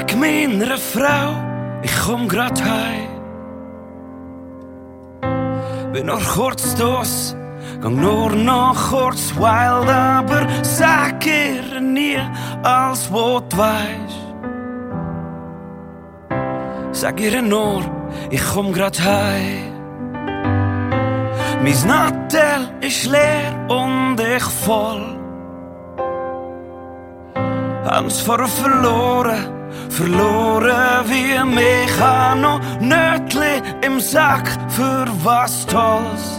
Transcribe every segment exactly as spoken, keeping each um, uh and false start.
Sag meiner Frau, ich komm grad heim. Bin noch kurz dos, gang nur noch kurz wild, aber sag ihr nie, als wo du weisst. Sag ihr nur, ich komm grad heim. Mein Nattel ist leer und ich voll. Hab's vor verloren, verloren wie mich. Hab noch Nötli im Sack für was Tolles.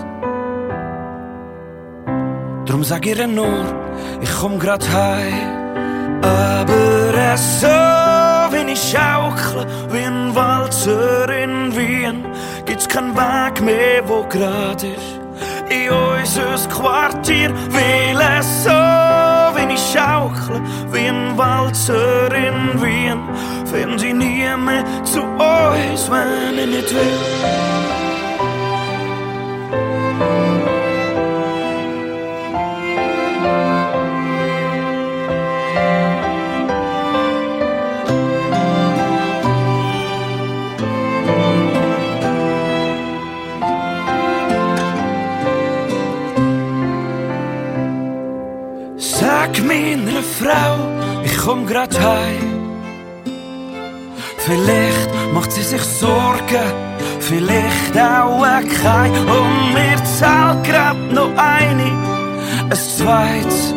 Drum sag ihr nur, ich komm grad heim. Aber es so, wenn ich schaukle, wie ein Walzer in Wien, gibt's kein Weg mehr, wo grad ist. In unser Quartier will es so, wenn ich schaukle, wie ein Walzer in Wien, find ich nie mehr zu uns, wenn ich nicht will. Sag meiner Frau, ich komm grad heim. Vielleicht macht sie sich Sorgen, vielleicht auch keine. Und mir zahlt grad noch eine, ein zweites.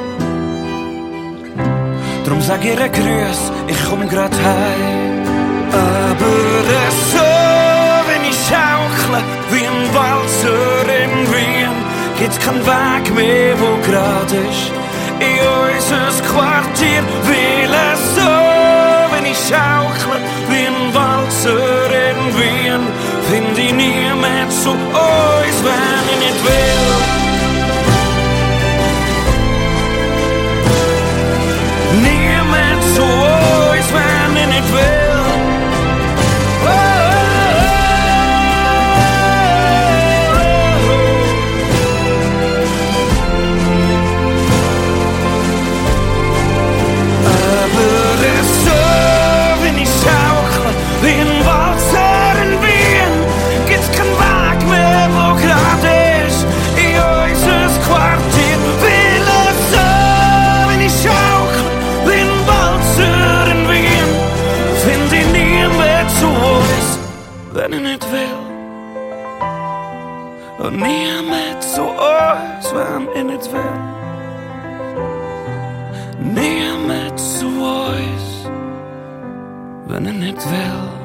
Drum sag ihr ein Grüß, ich komm grad heim. Aber es so, wenn ich schaukle, wie ein Walzer in Wien, gibt's kein Weg mehr, wo grad ist. In unser Quartier will es so, wenn ich schaukle, wie ein Walzer in Wien, find ich nie mehr zu uns, wenn ich nicht will. Nie mehr zu uns, wenn ich nicht will. Oh, oh, Aber es so, wenn ich schaukle, wie ein Walzer in Wien, gibt's kein Weg mehr, wo grad ist. In unser Quartier will es so, wenn ich schaukle, wie ein Walzer in Wien, find ich nie mehr zu uns, wenn ich nicht will. Und nie mehr zu uns, wenn ich nicht will. Nie mehr zu uns, wenn ich nicht will.